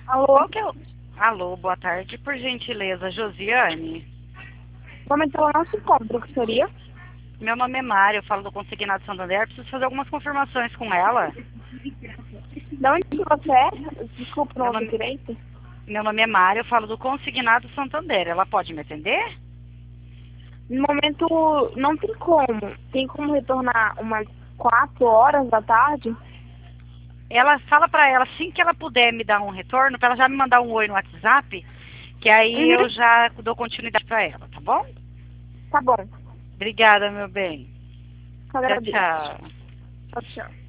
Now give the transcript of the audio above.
Alô, que eu... Alô, boa tarde, por gentileza, Josiane. Vamos entrar no nosso encontro, que seria? Meu nome é Mário, eu falo do Consignado Santander, preciso fazer algumas confirmações com ela. De onde que você é? Desculpa, não Meu ouvi nome, direito. meu nome é Mário, eu falo do Consignado Santander. Ela pode me atender? No momento, não tem como. Tem como retornar umas 4 horas da tarde? Ela fala pra ela assim que ela puder me dar um retorno, pra ela já me mandar um oi no WhatsApp, que aí eu Uhum, já dou continuidade pra ela, tá bom? tá bom. Obrigada, meu bem. Tchau, Agradeço. tchau. Tchau, tchau.